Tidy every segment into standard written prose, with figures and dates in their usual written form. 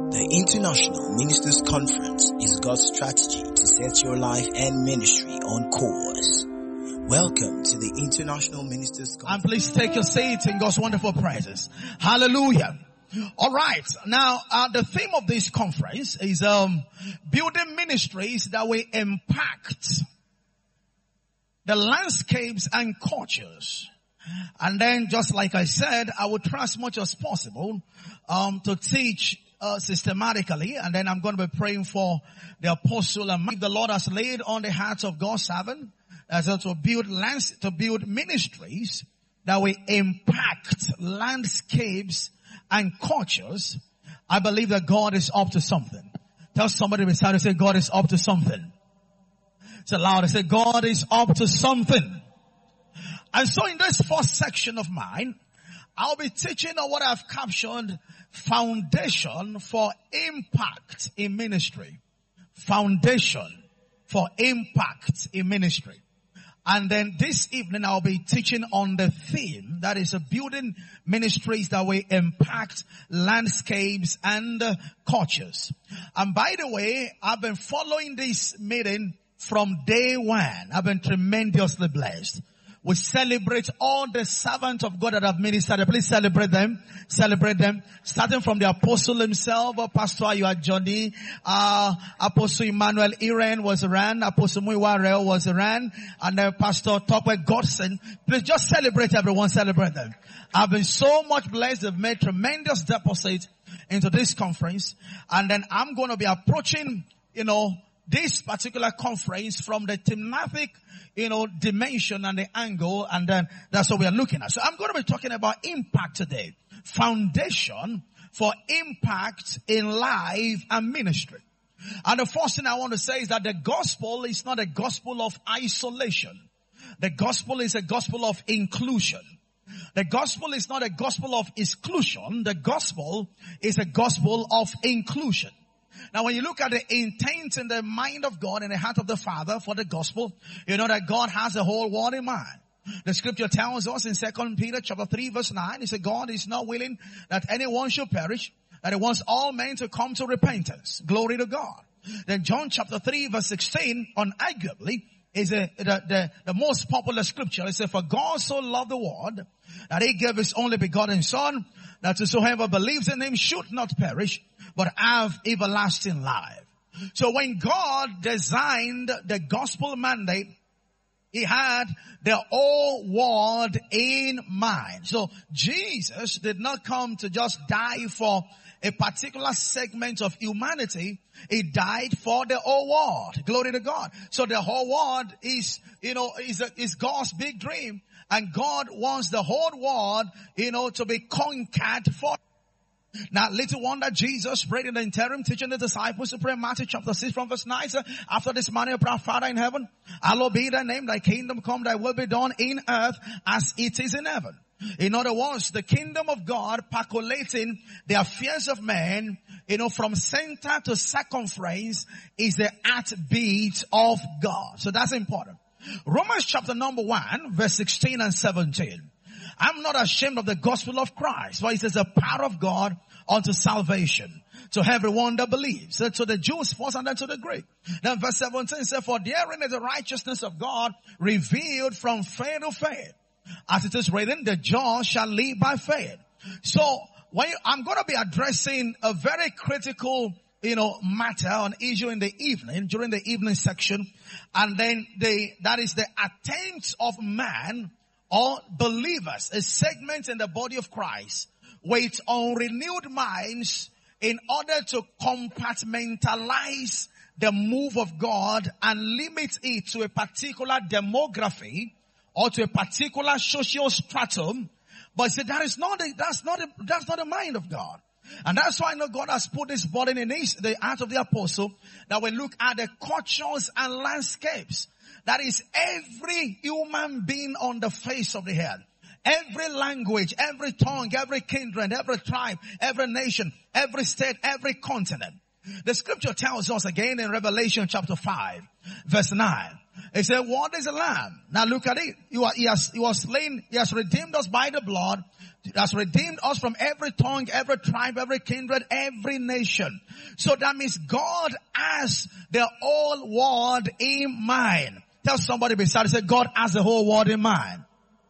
The International Ministers Conference is God's strategy to set your life and ministry on course. Welcome to the International Ministers Conference. And please take your seat in God's wonderful presence. Hallelujah. All right. Now, the theme of this conference is building ministries that will impact the landscapes and cultures. And then, just like I said, I will try as much as possible to teach systematically, and then I'm going to be praying for the apostle and the Lord has laid on the hearts of God's servant as to build ministries that will impact landscapes and cultures. I believe that God is up to something. Tell somebody beside you, say, God is up to something. Say loud, say, God is up to something. And so in this first section of mine, I'll be teaching on what I've captioned foundation for impact in ministry. Foundation for impact in ministry. And then this evening I'll be teaching on the theme that is building ministries that will impact landscapes and cultures. And by the way, I've been following this meeting from day one. I've been tremendously blessed. We celebrate all the servants of God that have ministered. Please celebrate them. Celebrate them. Starting from the apostle himself, Pastor Ayua Johnny, Apostle Emmanuel Iren was around, Apostle Muiwarel was around, and then Pastor Tokwe Godson. Please just celebrate everyone. Celebrate them. I've been so much blessed. They've made tremendous deposit into this conference. And then I'm going to be approaching, this particular conference from the thematic, dimension and the angle, and then that's what we are looking at. So I'm going to be talking about impact today. Foundation for impact in life and ministry. And the first thing I want to say is that the gospel is not a gospel of isolation. The gospel is a gospel of inclusion. The gospel is not a gospel of exclusion. The gospel is a gospel of inclusion. Now when you look at the intent in the mind of God, in the heart of the Father for the gospel, you know that God has the whole world in mind. The scripture tells us in 2 Peter chapter 3 verse 9, it says God is not willing that anyone should perish, that he wants all men to come to repentance. Glory to God. Then John chapter 3 verse 16, unarguably, is the most popular scripture. It says, for God so loved the world that he gave his only begotten Son, that whosoever believes in him should not perish, but have everlasting life. So when God designed the gospel mandate, he had the whole world in mind. So Jesus did not come to just die for a particular segment of humanity. He died for the whole world. Glory to God. So the whole world is God's big dream. And God wants the whole world, to be conquered for. Now, little wonder Jesus prayed in the interim, teaching the disciples to pray. Matthew chapter 6 from verse 9. So after this manner, of our Father in heaven, hallowed be thy name, thy kingdom come, thy will be done in earth as it is in heaven. In other words, the kingdom of God percolating the affairs of men, from center to circumference is the heartbeat of God. So that's important. Romans chapter number 1, verse 16 and 17. I'm not ashamed of the gospel of Christ, for it is the power of God unto salvation to everyone that believes. So to the Jews first and then to the Greek. Then verse 17 says, for therein is the righteousness of God revealed from faith to faith. As it is written, the just shall live by faith. So I'm going to be addressing a very critical matter on issue in the evening, during the evening section. And then that is the attempt of man or believers, a segment in the body of Christ, with unrenewed minds in order to compartmentalize the move of God and limit it to a particular demography or to a particular social stratum. But see, that's not the mind of God. And that's why I know God has put this burden in the heart of the apostle that we look at the cultures and landscapes. That is every human being on the face of the earth. Every language, every tongue, every kindred, every tribe, every nation, every state, every continent. The scripture tells us again in Revelation chapter 5, verse 9. He said, what is a lamb? Now look at it. He was slain. He has redeemed us by the blood. He has redeemed us from every tongue, every tribe, every kindred, every nation. So that means God has the whole world in mind. Tell somebody beside you, say, God has the whole world in mind.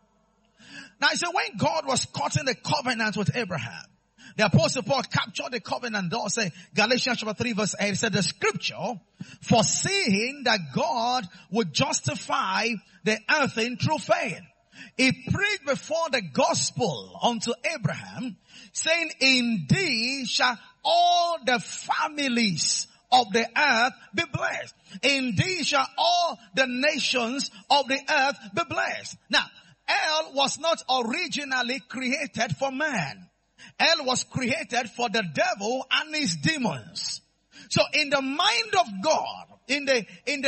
Now, he said, when God was cutting the covenant with Abraham, the Apostle Paul captured the covenant. They'll say, Galatians chapter 3 verse 8, he said, the scripture, foreseeing that God would justify the earth through faith, he preached before the gospel unto Abraham, saying, indeed shall all the families of the earth be blessed. Indeed shall all the nations of the earth be blessed. Now, hell was not originally created for man. Hell was created for the devil and his demons. So in the mind of God, in the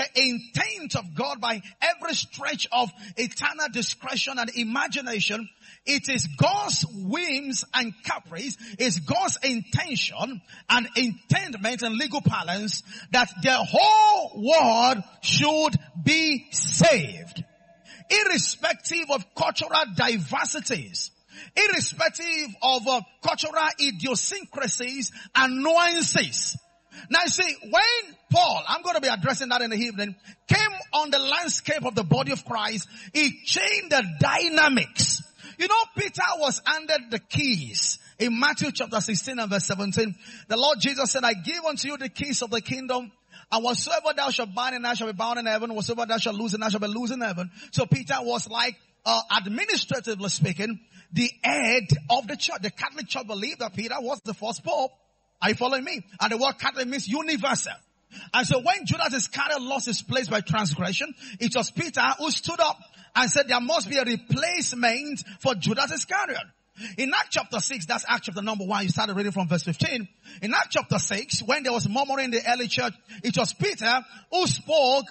intent of God, by every stretch of eternal discretion and imagination, it is God's whims and caprice, it's God's intention and intendment and legal balance that the whole world should be saved. Irrespective of cultural diversities, irrespective of cultural idiosyncrasies and nuances. Now you see, when Paul, I'm going to be addressing that in the evening, came on the landscape of the body of Christ, he changed the dynamics. You know, Peter was handed the keys. In Matthew chapter 16 and verse 17, the Lord Jesus said, I give unto you the keys of the kingdom, and whatsoever thou shalt bind in earth shall be bound in heaven, whatsoever thou shalt loose in earth shall be loosed in heaven. So Peter was like, administratively speaking, the head of the church. The Catholic Church believed that Peter was the first pope. Are you following me? And the word Catholic means universal. And so when Judas Iscariot lost his place by transgression, it was Peter who stood up and said there must be a replacement for Judas Iscariot. In Acts chapter 6, that's Acts chapter number 1, you started reading from verse 15. In Acts chapter 6, when there was murmuring in the early church, it was Peter who spoke,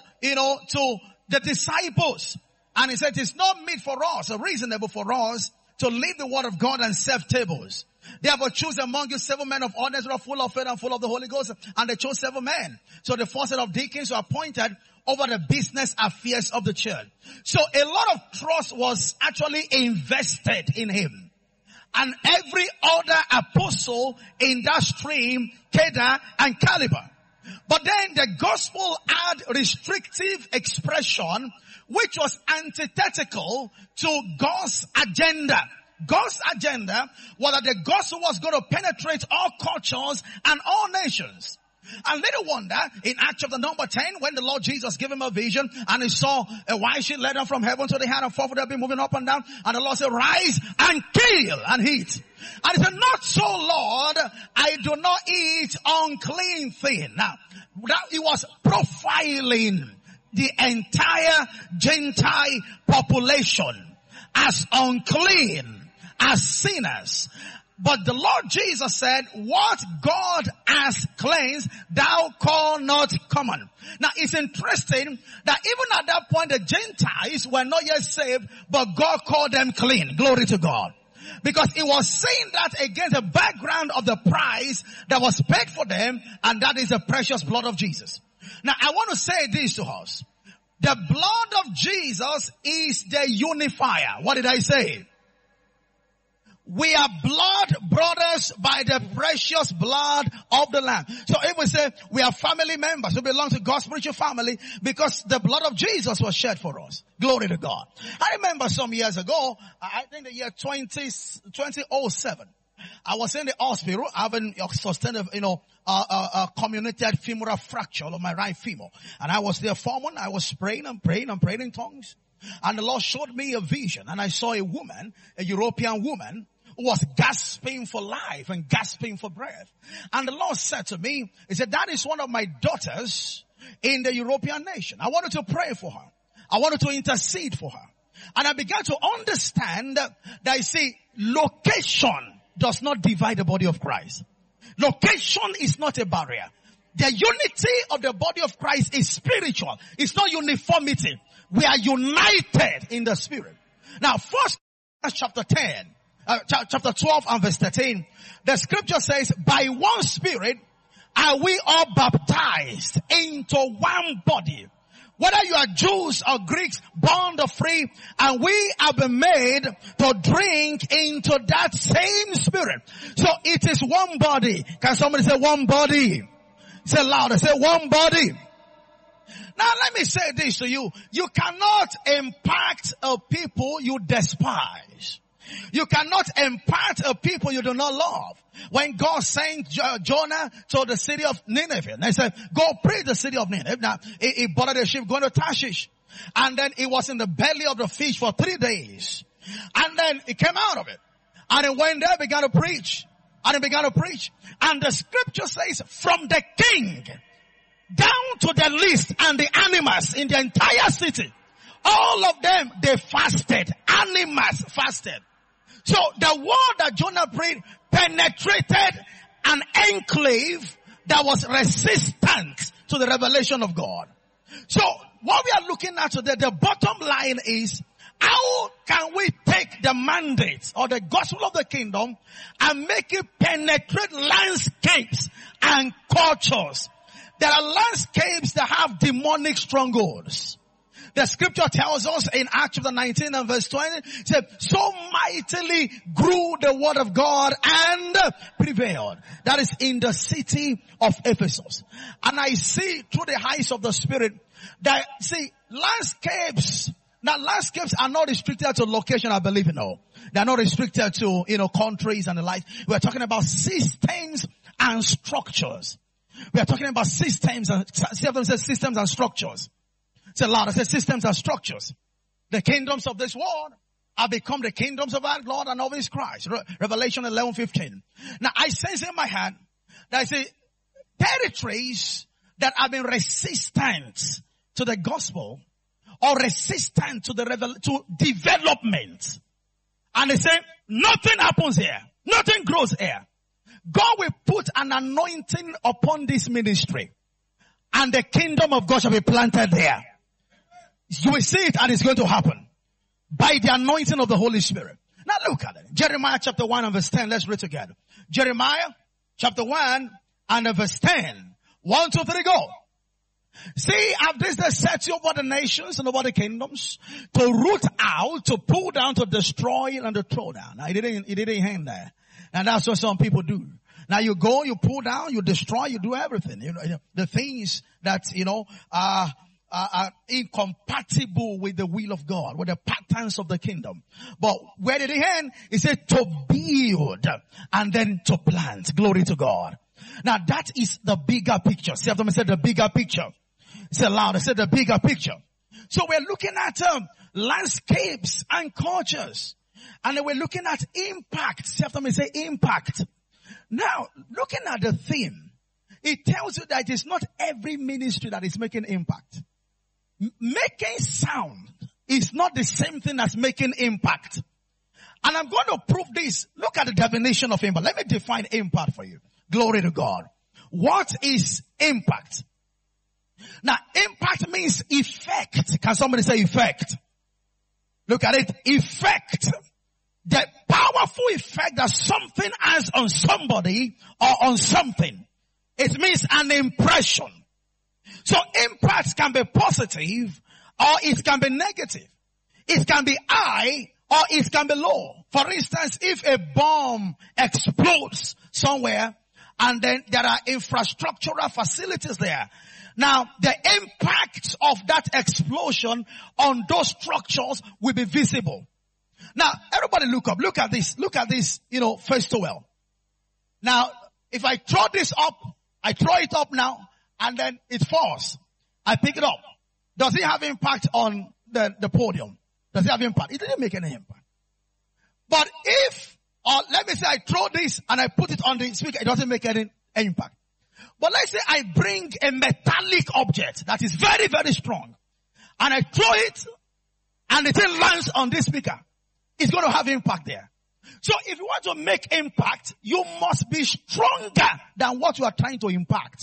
to the disciples. And he said, it's not meet for us, or reasonable for us, to leave the word of God and serve tables. Therefore choose among you 7 men of honest who are full of faith and full of the Holy Ghost. And they chose 7 men. So the first set of deacons were appointed over the business affairs of the church. So a lot of trust was actually invested in him. And every other apostle in that stream, Kedar and Caliber. But then the gospel had restrictive expression which was antithetical to God's agenda. God's agenda was that the gospel was going to penetrate all cultures and all nations. And little wonder, in Acts chapter number 10, when the Lord Jesus gave him a vision and he saw a white sheet led down from heaven to the hand and 4 would have been moving up and down. And the Lord said, rise and kill and eat. And he said, not so, Lord, I do not eat unclean thing. Now, he was profiling the entire Gentile population as unclean, as sinners. But the Lord Jesus said, what God has cleansed, thou call not common. Now it's interesting that even at that point the Gentiles were not yet saved, but God called them clean. Glory to God. Because he was saying that against the background of the price that was paid for them, and that is the precious blood of Jesus. Now I want to say this to us. The blood of Jesus is the unifier. What did I say? We are blood brothers by the precious blood of the Lamb. So if we say we are family members, we belong to God's spiritual family because the blood of Jesus was shed for us. Glory to God. I remember some years ago, I think the year 2007, I was in the hospital having sustained a comminuted femoral fracture of my right femur. And I was there foreman. I was praying in tongues. And the Lord showed me a vision. And I saw a woman, a European woman, who was gasping for life and gasping for breath. And the Lord said to me, he said, that is one of my daughters in the European nation. I wanted to pray for her. I wanted to intercede for her. And I began to understand that you see, location does not divide the body of Christ. Location is not a barrier. The unity of the body of Christ is spiritual. It's not uniformity. We are united in the spirit. Now, First chapter 12 and verse 13, the scripture says, by one spirit are we all baptized into one body, Whether you are Jews or Greeks, bond or free, and we have been made to drink into that same Spirit. So it is one body. Can somebody say one body? Say louder, say one body. Now let me say this to you. You cannot impact a people you despise. You cannot impart a people you do not love. When God sent Jonah to the city of Nineveh, and he said, go preach the city of Nineveh. Now, he boarded a ship going to Tarshish. And then he was in the belly of the fish for 3 days. And then he came out of it. And he went there, began to preach. And he began to preach. And the scripture says, from the king down to the least and the animals in the entire city, all of them, they fasted. Animals fasted. So the word that Jonah prayed penetrated an enclave that was resistant to the revelation of God. So what we are looking at today, the bottom line is, how can we take the mandate or the gospel of the kingdom and make it penetrate landscapes and cultures? There are landscapes that have demonic strongholds. The scripture tells us in Acts chapter 19 and verse 20, it said, so mightily grew the word of God and prevailed. That is in the city of Ephesus. And I see through the eyes of the Spirit that, see, landscapes are not restricted to location, I believe, They are not restricted to, countries and the like. We are talking about systems and structures. We are talking about systems and structures. Say louder, say systems and structures. The kingdoms of this world have become the kingdoms of our Lord and of His Christ. Revelation 11:15. Now I sense in my heart that I say territories that have been resistant to the gospel or resistant to to development. And they say nothing happens here. Nothing grows here. God will put an anointing upon this ministry and the kingdom of God shall be planted there. You will see it and it's going to happen by the anointing of the Holy Spirit. Now look at it. Jeremiah chapter 1 and verse 10. Let's read together. Jeremiah chapter 1 and verse 10. 1, 2, 3, go. See, I've this that set you over the nations and over the kingdoms to root out, to pull down, to destroy and to throw down. Now, it didn't end there. And that's what some people do. Now you go, you pull down, you destroy, you do everything. The things that, are incompatible with the will of God, with the patterns of the kingdom. But where did it end? It said to build and then to plant. Glory to God. Now that is the bigger picture. See, after I said the bigger picture. Say louder, say the bigger picture. So we're looking at landscapes and cultures. And then we're looking at impact. See, after me say impact. Now, looking at the theme, it tells you that it's not every ministry that is making impact. Making sound is not the same thing as making impact. And I'm going to prove this. Look at the definition of impact. Let me define impact for you. Glory to God. What is impact? Now, impact means effect. Can somebody say effect? Look at it. Effect. The powerful effect that something has on somebody or on something. It means an impression. So impact can be positive or it can be negative. It can be high or it can be low. For instance, if a bomb explodes somewhere and then there are infrastructural facilities there. Now, the impact of that explosion on those structures will be visible. Now, everybody look up. Look at this, first of all. Now, if I throw this up, I throw it up now, and then it falls. I pick it up. Does it have impact on the podium? Does it have impact? It didn't make any impact. But let me say I throw this and I put it on the speaker, it doesn't make any impact. But let's say I bring a metallic object that is very, very strong, and I throw it, and the thing lands on this speaker. It's going to have impact there. So if you want to make impact, you must be stronger than what you are trying to impact.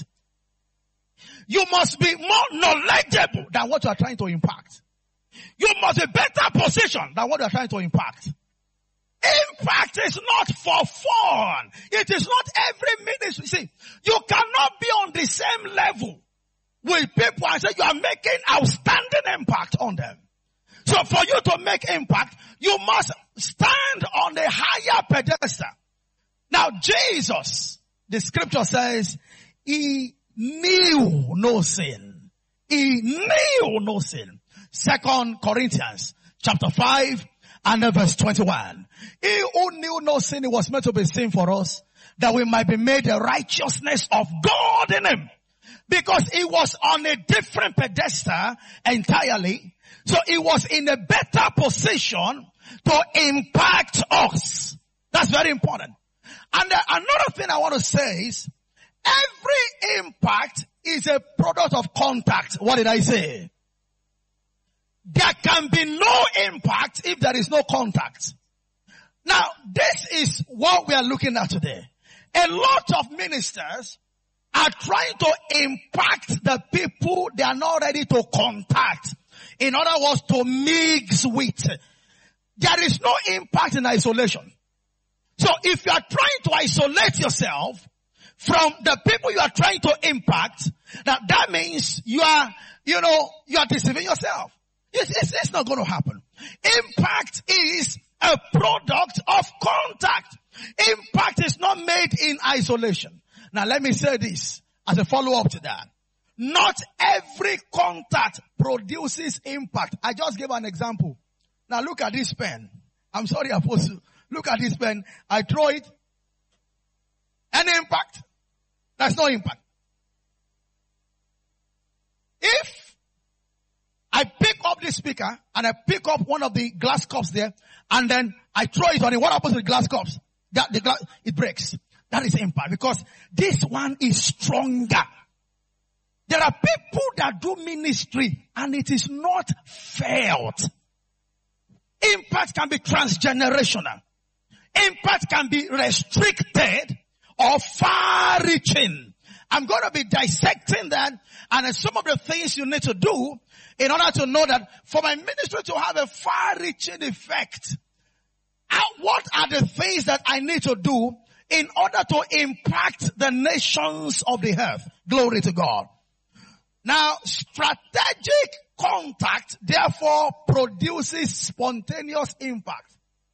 You must be more knowledgeable than what you are trying to impact. You must be better positioned than what you are trying to impact. Impact is not for fun. It is not every ministry. See, you cannot be on the same level with people and say you are making outstanding impact on them. So for you to make impact, you must stand on a higher pedestal. Now Jesus, the scripture says, he knew no sin. He knew no sin. 2 Corinthians chapter 5 and verse 21. He who knew no sin, he was meant to be sin for us, that we might be made the righteousness of God in him. Because he was on a different pedestal entirely. So he was in a better position to impact us. That's very important. And another thing I want to say is, every impact is a product of contact. What did I say? There can be no impact if there is no contact. Now, this is what we are looking at today. A lot of ministers are trying to impact the people they are not ready to contact. In other words, to mix with. There is no impact in isolation. So if you are trying to isolate yourself from the people you are trying to impact, that means you are deceiving yourself. It's not going to happen. Impact is a product of contact. Impact is not made in isolation. Now let me say this as a follow-up to that. Not every contact produces impact. I just gave an example. Now look at this pen. I'm sorry, Apostle. Look at this pen. I throw it. Any impact? That's no impact. If I pick up this speaker and I pick up one of the glass cups there and then I throw it on it, what happens to the glass cups? It breaks. That is impact because this one is stronger. There are people that do ministry and it is not felt. Impact can be transgenerational. Impact can be restricted or far-reaching. I'm going to be dissecting that and some of the things you need to do in order to know that for my ministry to have a far-reaching effect, what are the things that I need to do in order to impact the nations of the earth? Glory to God. Now, strategic contact therefore produces spontaneous impact.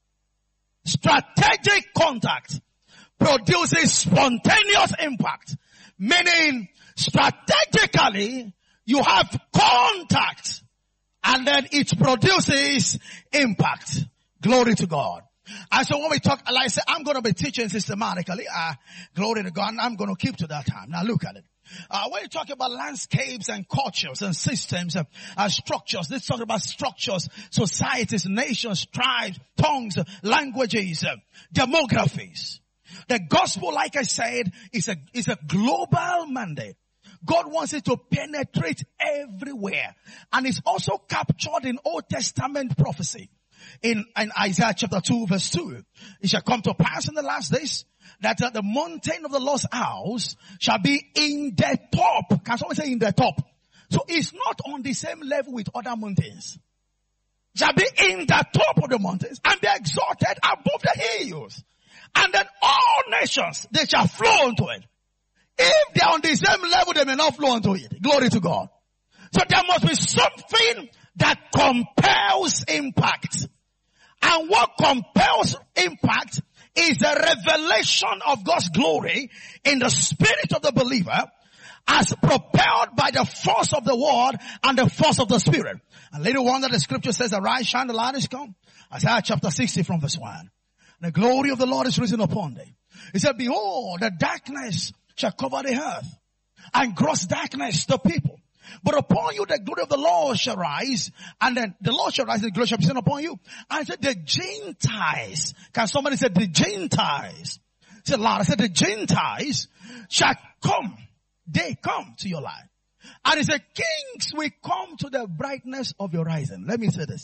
Strategic contact produces spontaneous impact. Meaning, strategically, you have contact and then it produces impact. Glory to God. And so when we talk, like I said, I'm going to be teaching systematically. Glory to God. And I'm going to keep to that time. Now look at it. When you talk about landscapes and cultures and systems and structures, let's talk about structures, societies, nations, tribes, tongues, languages, demographies. The gospel, like I said, is a global mandate. God wants it to penetrate everywhere. And it's also captured in Old Testament prophecy. In Isaiah chapter 2 verse 2, it shall come to pass in the last days that the mountain of the Lord's house shall be in the top. Can someone say in the top? So it's not on the same level with other mountains. It shall be in the top of the mountains and be exalted above the hills. And then all nations, they shall flow unto it. If they are on the same level, they may not flow unto it. Glory to God. So there must be something that compels impact. And what compels impact is a revelation of God's glory in the spirit of the believer as propelled by the force of the word and the force of the spirit. And later on that the scripture says, arise, shine, the light is come. Isaiah chapter 60 from verse 1. The glory of the Lord is risen upon thee. He said, behold, the darkness shall cover the earth and gross darkness the people. But upon you the glory of the Lord shall rise, and then the Lord shall rise and the glory shall be seen upon you. And I said the Gentiles. Can somebody say the Gentiles? Say loud. I said the Gentiles shall come. They come to your life. And he said kings will come to the brightness of your rising. Let me say this.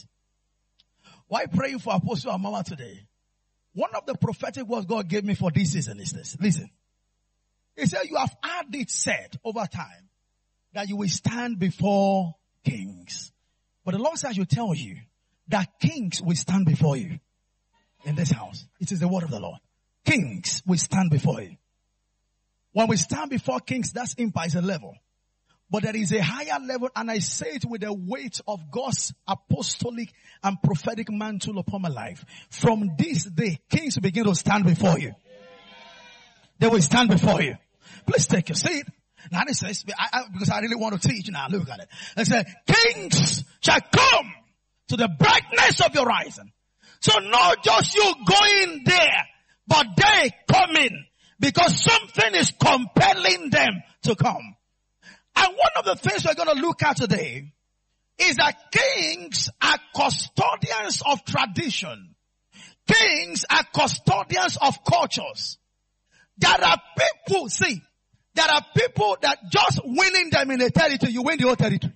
Why praying for Apostle and Mama today? One of the prophetic words God gave me for this season is this. Listen. He said you have had it said over time that you will stand before kings. But the Lord says I should tell you that kings will stand before you in this house. It is the word of the Lord. Kings will stand before you. When we stand before kings, that's impact is a level. But there is a higher level, and I say it with the weight of God's apostolic and prophetic mantle upon my life. From this day, kings will begin to stand before you. They will stand before you. Please take your seat. Now it says, because I really want to teach now, look at it. It says, kings shall come to the brightness of your rising. So not just you going there, but they coming, because something is compelling them to come. And one of the things we're going to look at today is that kings are custodians of tradition. Kings are custodians of cultures. There are people that just winning them in a territory, you win the whole territory.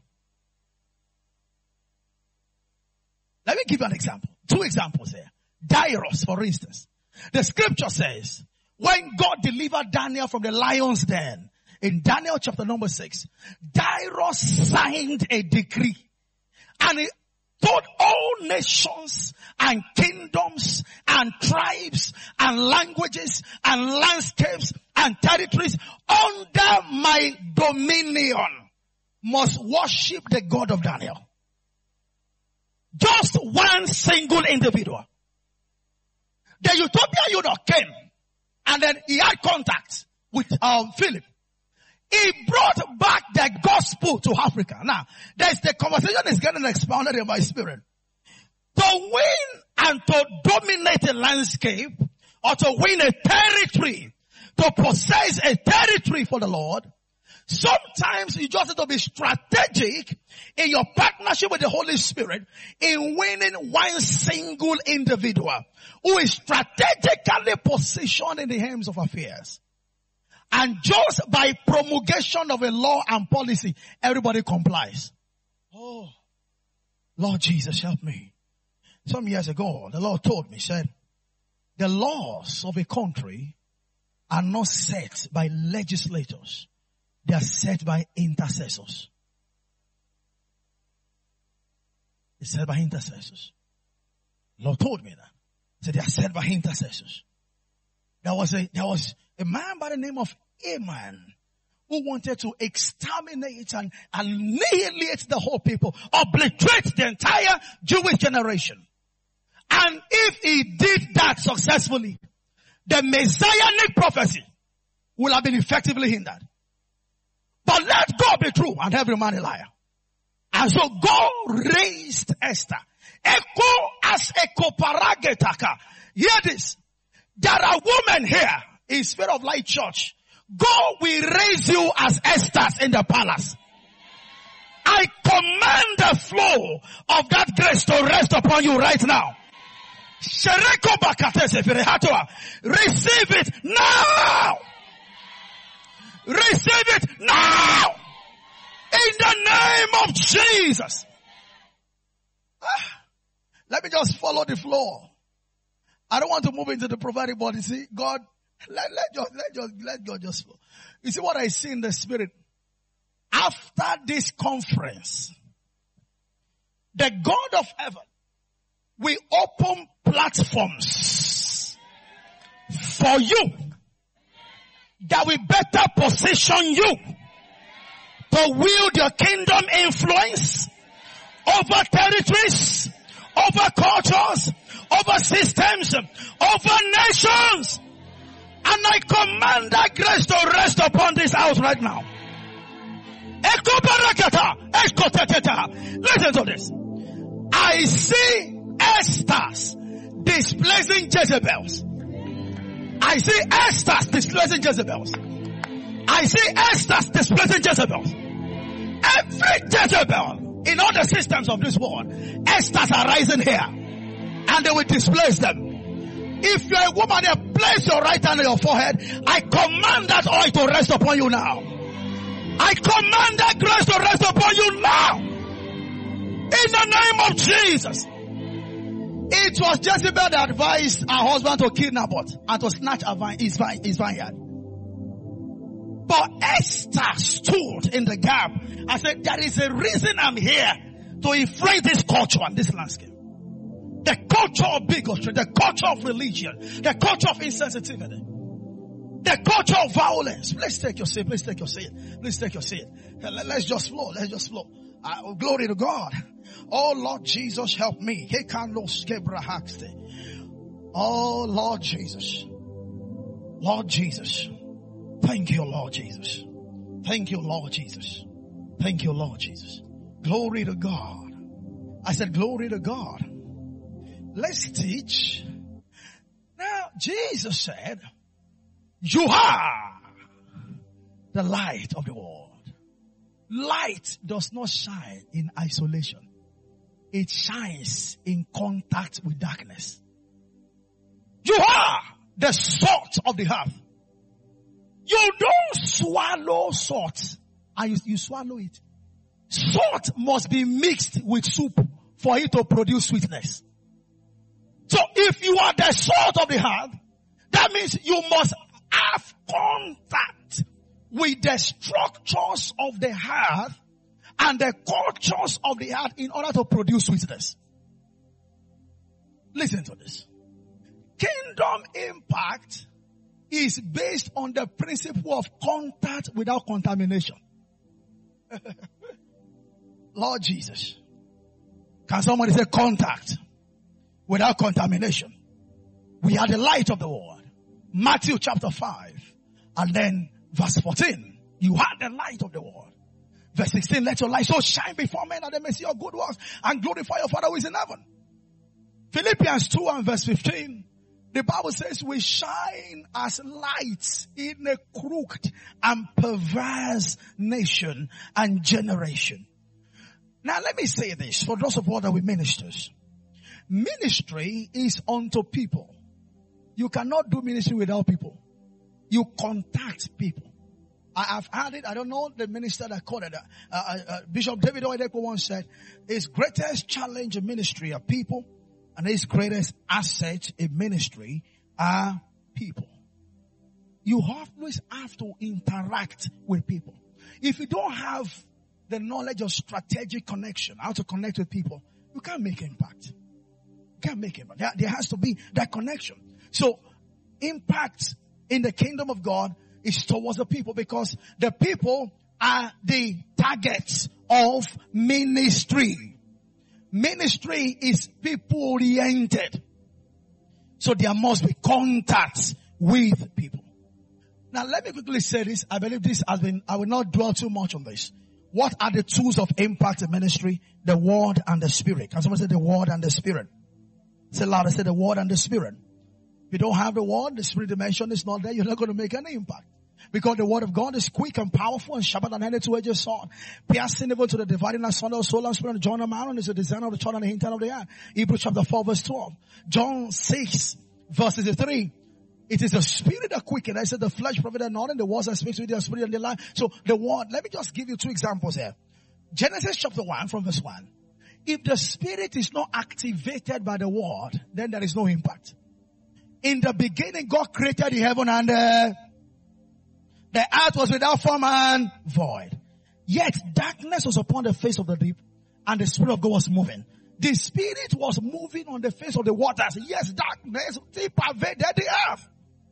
Let me give you an example. 2 examples here. Darius, for instance. The scripture says, when God delivered Daniel from the lion's den, in Daniel chapter number 6, Darius signed a decree. And he told all nations and kingdoms and tribes and languages and landscapes and territories under my dominion must worship the God of Daniel. Just one single individual. The Ethiopian eunuch came and then he had contact with Philip. He brought back the gospel to Africa. Now, the conversation is getting expounded in my spirit. To win and to dominate a landscape, or to win a territory, to possess a territory for the Lord, sometimes you just have to be strategic in your partnership with the Holy Spirit in winning one single individual who is strategically positioned in the helms of affairs. And just by promulgation of a law and policy, everybody complies. Oh, Lord Jesus, help me. Some years ago, the Lord told me, said, the laws of a country are not set by legislators. They are set by intercessors. It's set by intercessors. The Lord told me that. He said they are set by intercessors. There was a man by the name of Aman who wanted to exterminate and annihilate the whole people, obliterate the entire Jewish generation. And if he did that successfully, the messianic prophecy will have been effectively hindered. But let God be true and every man a liar. And so God raised Esther. Echo as echo paragetaka. Hear this. There are women here in Spirit of Light Church. God will raise you as Esthers in the palace. I command the flow of that grace to rest upon you right now. Receive it now. Receive it now. In the name of Jesus. Let me just follow the flow. I don't want to move into the prophetic, but you see, God, let God just flow. You see what I see in the spirit? After this conference, the God of heaven will open platforms for you that will better position you to wield your kingdom influence over territories, over cultures, over systems, over nations. And I command that grace to rest upon this house right now. Listen to this. I see Esthers displacing Jezebels. I see Esthers displacing Jezebels. I see Esthers displacing Jezebels. Every Jezebel in all the systems of this world, Esthers are rising here. And they will displace them. If you're a woman, you place your right hand on your forehead. I command that oil to rest upon you now. I command that grace to rest upon you now. In the name of Jesus. It was Jezebel that advised her husband to kill Naboth and to snatch his vineyard. But Esther stood in the gap and said, there is a reason I'm here to influence this culture and this landscape. The culture of bigotry, the culture of religion, the culture of insensitivity. The culture of violence. Let's take your seat. Please take your seat. Please take your seat. Let's just flow. Let's just flow. Glory to God. Oh Lord Jesus, help me. Oh Lord Jesus. Lord Jesus. Thank you, Lord Jesus. Thank you, Lord Jesus. Thank you, Lord Jesus. Glory to God. I said glory to God. Let's teach. Now, Jesus said, you are the light of the world. Light does not shine in isolation. It shines in contact with darkness. You are the salt of the earth. You don't swallow salt and you swallow it. Salt must be mixed with soup for it to produce sweetness. So if you are the salt of the earth, that means you must have contact with the structures of the earth and the cultures of the earth in order to produce sweetness. Listen to this. Kingdom impact is based on the principle of contact without contamination. Lord Jesus. Can somebody say contact without contamination? We are the light of the world. Matthew chapter 5 and then verse 14. You are the light of the world. Verse 16, let your light so shine before men that they may see your good works and glorify your Father who is in heaven. Philippians 2 and verse 15. The Bible says we shine as lights in a crooked and perverse nation and generation. Now let me say this for those of us that we ministers. Ministry is unto people. You cannot do ministry without people. You contact people. I have had it. I don't know the minister that called it. Bishop David Oyedepo once said, his greatest challenge in ministry are people, and his greatest asset in ministry are people. You always have to interact with people. If you don't have the knowledge of strategic connection, how to connect with people, you can't make impact. You can't make impact. There has to be that connection. So, impact in the kingdom of God is towards the people, because the people are the targets of ministry. Ministry is people oriented. So there must be contacts with people. Now let me quickly say this. I believe this has been, I will not dwell too much on this. What are the tools of impact in ministry? The word and the spirit. Can someone say the word and the spirit? Say louder, say the word and the spirit. If you don't have the word, the spirit dimension is not there, you're not going to make any impact. Because the word of God is quick and powerful and sharper than any two-edged sword, piercing even to the dividing asunder of soul and spirit, and joint and marrow, and is the design of the child and the intent of the eye. Hebrews chapter 4 verse 12. John 6 verses 3. It is the spirit that quickens. I said the flesh profited not, and the words that speaks with their spirit and their life. So the word, let me just give you two examples here. Genesis chapter 1 from verse 1. If the spirit is not activated by the word, then there is no impact. In the beginning, God created the heaven and the earth was without form and void. Yet darkness was upon the face of the deep, and the Spirit of God was moving. The Spirit was moving on the face of the waters. Yes, darkness pervaded the earth.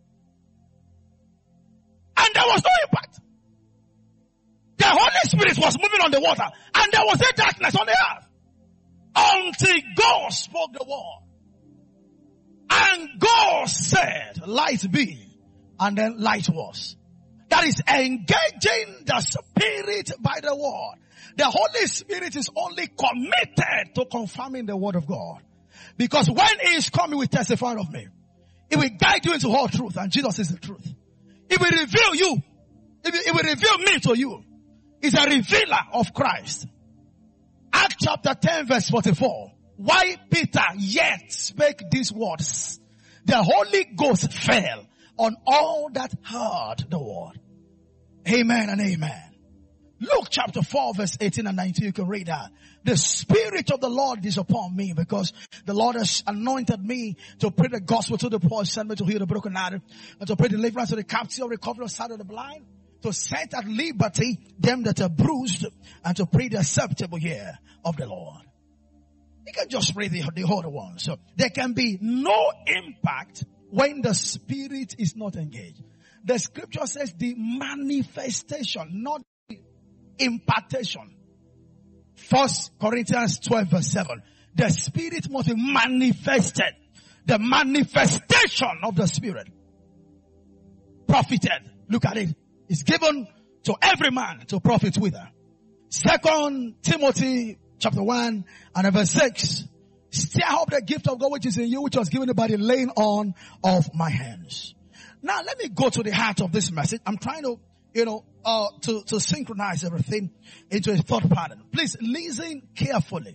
And there was no impact. The Holy Spirit was moving on the water, and there was a darkness on the earth. Until God spoke the word. And God said, light be, and then light was. That is engaging the Spirit by the word. The Holy Spirit is only committed to confirming the word of God. Because when He is coming, He will testify of me. He will guide you into all truth, and Jesus is the truth. He will reveal you. He will reveal me to you. He's a revealer of Christ. Acts chapter 10 verse 44. Why Peter yet spake these words? The Holy Ghost fell on all that heard the word. Amen and amen. Luke chapter 4 verse 18 and 19, you can read that. The Spirit of the Lord is upon me, because the Lord has anointed me to preach the gospel to the poor, sent me to heal the brokenhearted, and to pray deliverance to the captive, recovery of sight of the blind, to set at liberty them that are bruised, and to pray the acceptable year of the Lord. You can just read the other one. So there can be no impact when the Spirit is not engaged. The scripture says the manifestation, not the impartation. 1 Corinthians 12 verse 7. The Spirit must be manifested. The manifestation of the Spirit. Profited. Look at it. It's given to every man to profit with her. 2 Timothy chapter 1 and verse 6. Stir up the gift of God which is in you, which was given by the laying on of my hands. Now let me go to the heart of this message. I'm trying to, to synchronize everything into a thought pattern. Please listen carefully.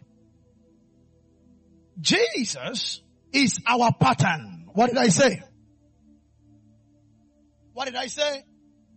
Jesus is our pattern. What did I say? What did I say?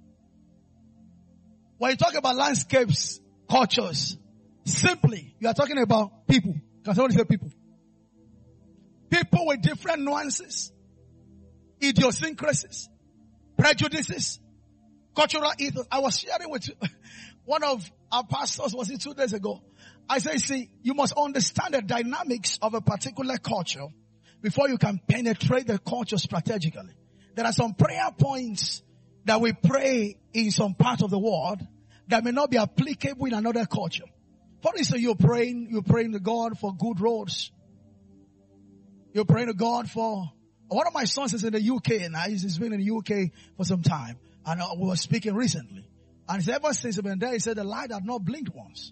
When you talk about landscapes, cultures, simply, you are talking about people. Can someone say people? People with different nuances, idiosyncrasies, prejudices, cultural ethos. I was sharing with one of our pastors, was it 2 days ago? I say, see, you must understand the dynamics of a particular culture before you can penetrate the culture strategically. There are some prayer points that we pray in some part of the world that may not be applicable in another culture. For instance, you're praying to God for good roads. You're praying to God for, one of my sons is in the UK now. He's been in the UK for some time. And we were speaking recently. And ever since he's been there, he said the light had not blinked once.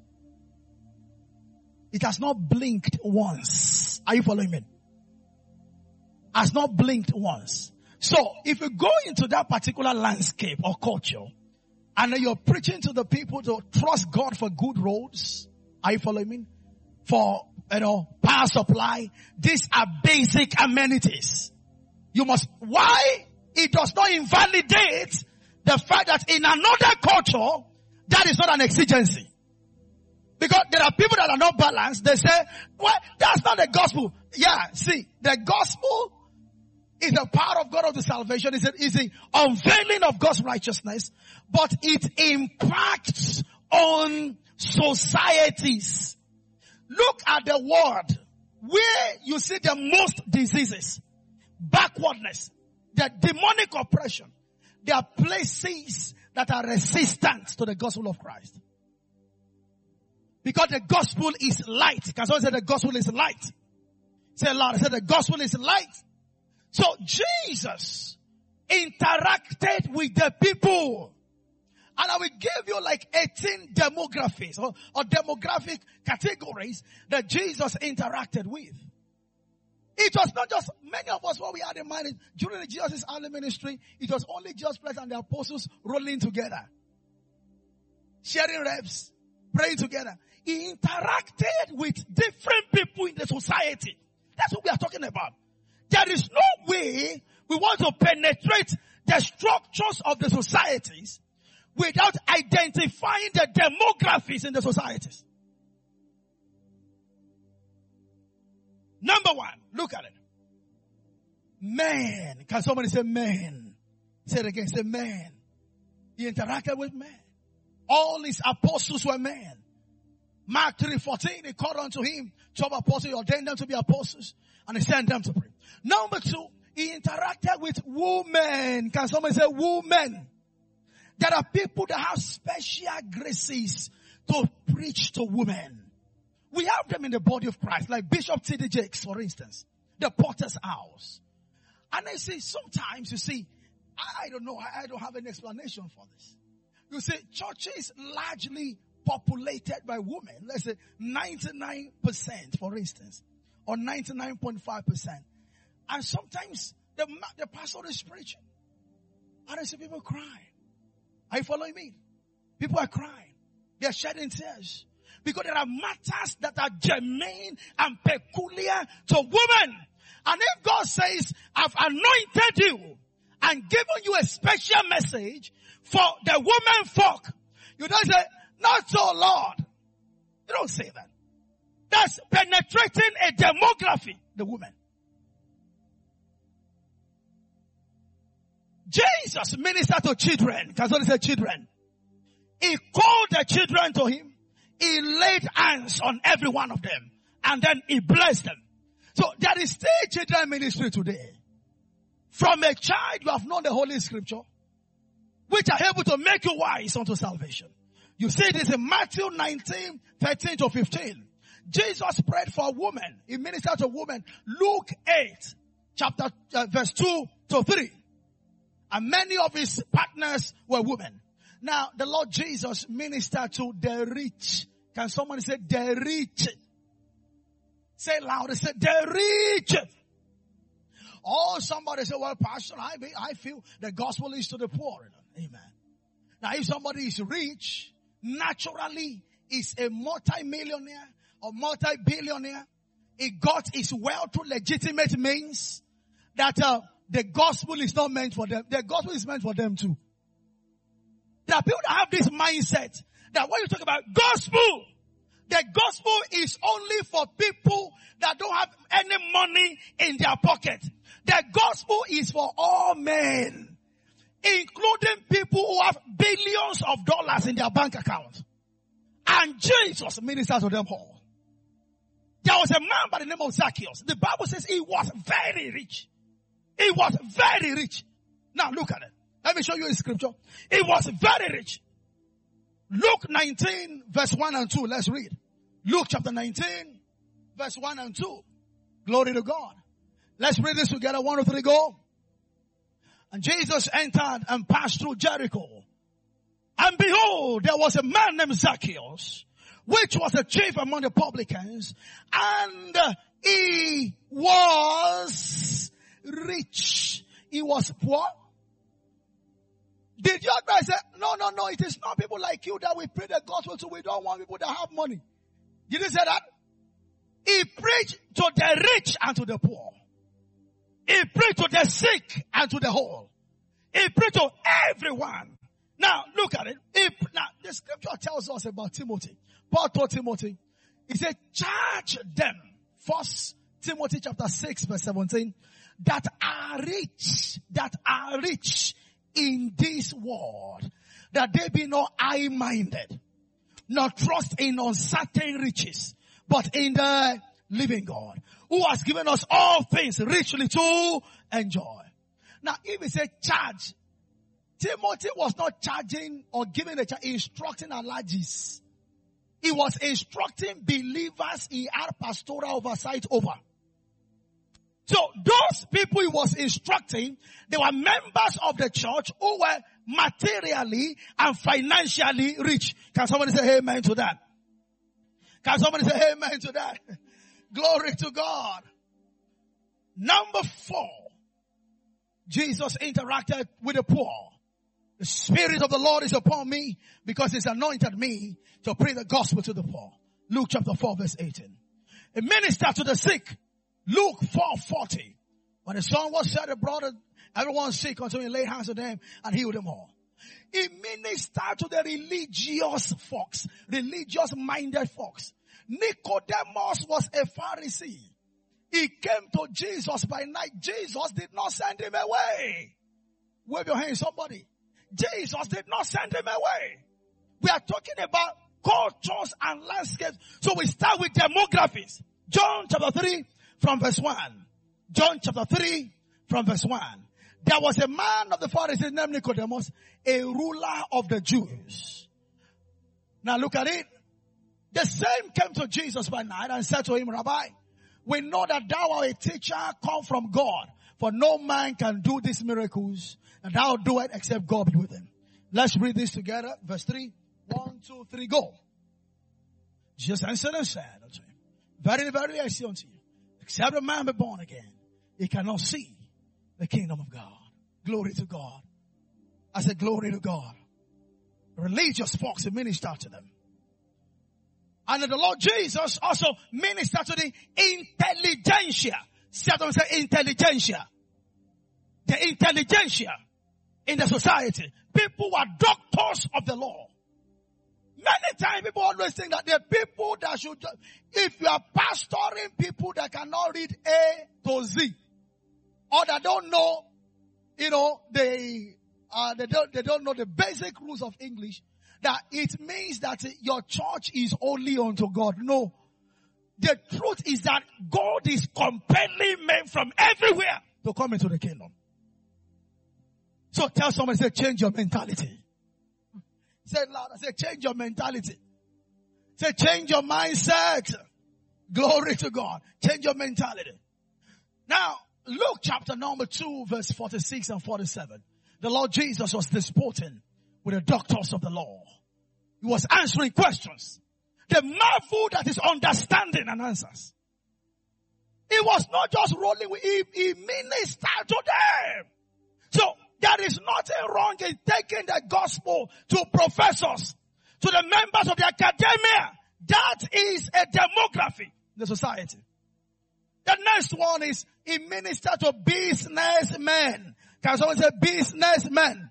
It has not blinked once. Are you following me? Has not blinked once. So, if you go into that particular landscape or culture, and then you're preaching to the people to trust God for good roads, are you following me? For, power supply, these are basic amenities. You must, why? It does not invalidate the fact that in another culture, that is not an exigency. Because there are people that are not balanced. They say, well, that's not the gospel. Yeah, see, the gospel is the power of God of the salvation. Is the unveiling of God's righteousness. But it impacts on societies. Look at the world where you see the most diseases, backwardness, the demonic oppression. There are places that are resistant to the gospel of Christ. Because the gospel is light. Can someone say the gospel is light? Say it loud. Say the gospel is light. So Jesus interacted with the people. And I will give you like 18 demographies or demographic categories that Jesus interacted with. It was not just many of us what we had in mind during the Jesus' early ministry. It was only Jesus Christ and the apostles rolling together, sharing reps, praying together. He interacted with different people in the society. That's what we are talking about. There is no way we want to penetrate the structures of the societies without identifying the demographics in the societies. Number one, look at it. Man. Can somebody say man? Say it again. Say man. He interacted with men. All his apostles were men. Mark 3:14, he called unto him 12 apostles, he ordained them to be apostles, and he sent them to pray. Number two, he interacted with women. Can somebody say women? There are people that have special graces to preach to women. We have them in the body of Christ, like Bishop T.D. Jakes, for instance, the Potter's House. And I say, sometimes you see, I don't know, I don't have an explanation for this. You see, churches largely populated by women, let's say 99%, for instance, or 99.5%. And sometimes the pastor is preaching, and I see people crying. Are you following me? People are crying. They are shedding tears. Because there are matters that are germane and peculiar to women. And if God says, I've anointed you and given you a special message for the women folk, you don't say, not so, Lord. You don't say that. That's penetrating a demography, the woman. Jesus ministered to children. Can somebody say children? He called the children to him. He laid hands on every one of them. And then he blessed them. So there is still children ministry today. From a child, you have known the Holy Scripture. which are able to make you wise unto salvation. You see this in Matthew 19, 13 to 15. Jesus prayed for a woman. He ministered to a woman. Luke 8, verse 2 to 3. And many of his partners were women. Now, the Lord Jesus ministered to the rich. Can someone say the rich? Say it louder. Say the rich. Oh, somebody say, well, Pastor, I feel the gospel is to the poor. Amen. Now, if somebody is rich, naturally is a multi-millionaire or multi-billionaire, he got his wealth through legitimate means, that the gospel is not meant for them. The gospel is meant for them too. There are people that have this mindset that when you talk about gospel, the gospel is only for people that don't have any money in their pocket. The gospel is for all men, including people who have billions of dollars in their bank account. And Jesus ministered to them all. There was a man by the name of Zacchaeus. The Bible says he was very rich. He was very rich. Now look at it. Let me show you in scripture. He was very rich. Luke 19 verse 1 and 2. Let's read. Luke chapter 19 verse 1 and 2. Glory to God. Let's read this together. 1, 2, 3, go. And Jesus entered and passed through Jericho. And behold, there was a man named Zacchaeus, which was a chief among the publicans, and he was rich. He was poor. Did your guys say, no, it is not people like you that we preach the gospel to. We don't want people that have money. Did he say that? He preached to the rich and to the poor. He preached to the sick and to the whole. He preached to everyone. Now, look at it. Now, the scripture tells us about Timothy. Paul told Timothy, he said, charge them. 1 Timothy chapter 6 verse 17. That are rich in this world, that they be not high-minded, not trust in uncertain riches, but in the living God, who has given us all things richly to enjoy. Now, if we say charge, Timothy was not charging or giving a charge, instructing allergies. He was instructing believers he had pastoral oversight over. So those people he was instructing, they were members of the church who were materially and financially rich. Can somebody say amen to that? Can somebody say amen to that? Glory to God. Number 4, Jesus interacted with the poor. The Spirit of the Lord is upon me because He's anointed me to preach the gospel to the poor. Luke chapter 4 verse 18. A minister to the sick. Luke 4:40. When the sun was set, he brought everyone sick until He laid hands on them and healed them all. He ministered to the religious folks, religious-minded folks. Nicodemus was a Pharisee. He came to Jesus by night. Jesus did not send him away. Wave your hand, somebody. Jesus did not send him away. We are talking about cultures and landscapes. So we start with demographics. John chapter 3 from verse 1. John chapter 3 from verse 1. There was a man of the Pharisees named Nicodemus, a ruler of the Jews. Now look at it. The same came to Jesus by night and said to him, Rabbi, we know that thou art a teacher come from God, for no man can do these miracles, and thou do it except God be with him. Let's read this together. Verse 3. 1, 2, 3, go. Jesus answered and said unto him, verily, verily, I say unto you, except a man be born again, he cannot see the kingdom of God. Glory to God. I said, glory to God. Religious folks, he ministered to them. And the Lord Jesus also ministered to the intelligentsia. Say intelligentsia. The intelligentsia in the society. People who are doctors of the law. Many times people always think that the people that should, if you are pastoring people that cannot read A to Z, or that don't know, they don't know the basic rules of English, that it means that your church is only unto God. No. The truth is that God is compelling men from everywhere to come into the kingdom. So tell somebody, say, change your mentality. Say it louder. Say, change your mentality. Say, change your mindset. Glory to God. Change your mentality. Now, Luke chapter number 2, verse 46 and 47. The Lord Jesus was disputing with the doctors of the law. He was answering questions. They marveled at his understanding and answers. He was not just rolling with, he ministered to them. So, there is nothing wrong in taking the gospel to professors, to the members of the academia. That is a demography in the society. The next one is he ministered to businessmen. Can someone say businessmen?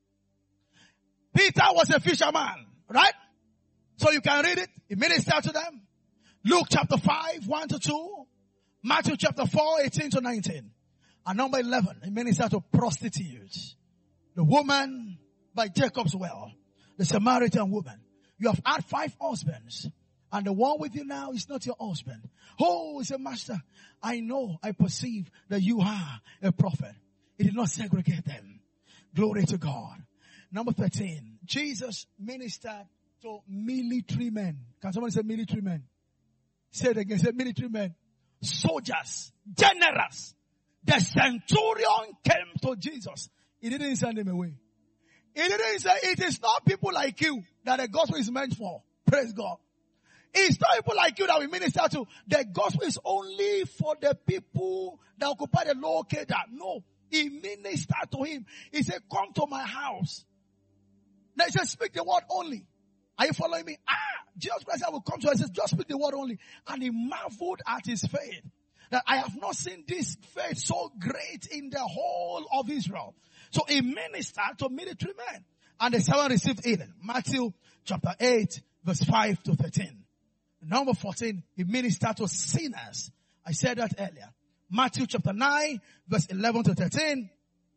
Peter was a fisherman, right? So you can read it. He ministered to them. Luke chapter 5, 1 to 2. Matthew chapter 4, 18 to 19. And number 11, he ministered to prostitutes. The woman by Jacob's well. The Samaritan woman. You have had 5 husbands. And the one with you now is not your husband. Oh, he said, Master, I know, I perceive that you are a prophet. He did not segregate them. Glory to God. Number 13, Jesus ministered to military men. Can somebody say military men? Say it again, say military men. Soldiers, generals. The centurion came to Jesus. He didn't send him away. He didn't say, it is not people like you that the gospel is meant for. Praise God. It's not people like you that we minister to. The gospel is only for the people that occupy the lower Kedar. No. He ministered to him. He said, come to my house. Now he said, speak the word only. Are you following me? Jesus Christ said, I will come to you. He says, just speak the word only. And he marveled at his faith. That I have not seen this faith so great in the whole of Israel. So he ministered to military men. And the servant received healing. Matthew chapter 8, verse 5 to 13. Number 14, he ministered to sinners. I said that earlier. Matthew chapter 9, verse 11 to 13.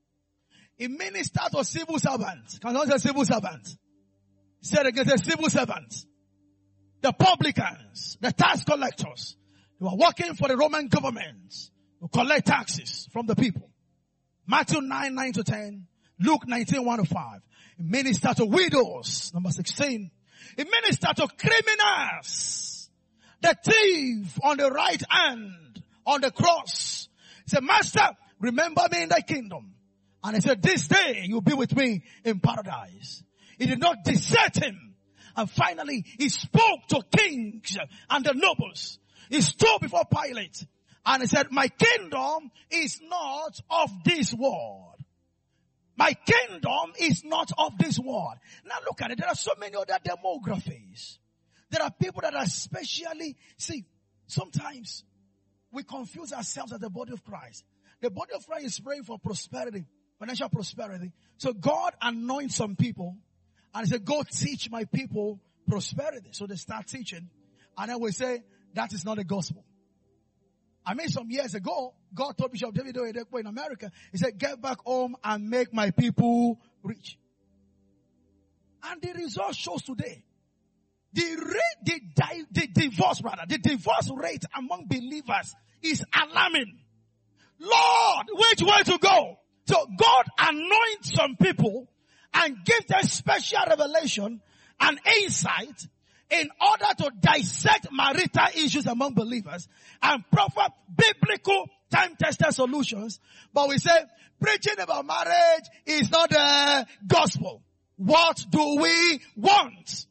He ministered to civil servants. Can I say civil servants? Say it again, say civil servants. The publicans, the tax collectors, who are working for the Roman government to collect taxes from the people. Matthew 9, 9 to 10. Luke 19, 1 to 5. He ministered to widows. Number 16. He ministered to criminals. The thief on the right hand on the cross. He said, Master, remember me in thy kingdom. And he said, this day you'll be with me in paradise. He did not desert him. And finally, he spoke to kings and the nobles. He stood before Pilate and he said, my kingdom is not of this world. My kingdom is not of this world. Now look at it. There are so many other demographies. There are people that are specially, see, sometimes we confuse ourselves as the body of Christ. The body of Christ is praying for prosperity, financial prosperity. So God anoints some people and he said, go teach my people prosperity. So they start teaching and then we say, that is not the gospel. I mean, some years ago, God told Bishop David Oyedepo in America, he said, get back home and make my people rich. And the result shows today. The divorce rate among believers is alarming. Lord, which way to go? So God anoints some people and gives them special revelation and insight in order to dissect marital issues among believers and proper biblical time-tested solutions. But we say preaching about marriage is not the gospel. What do we want?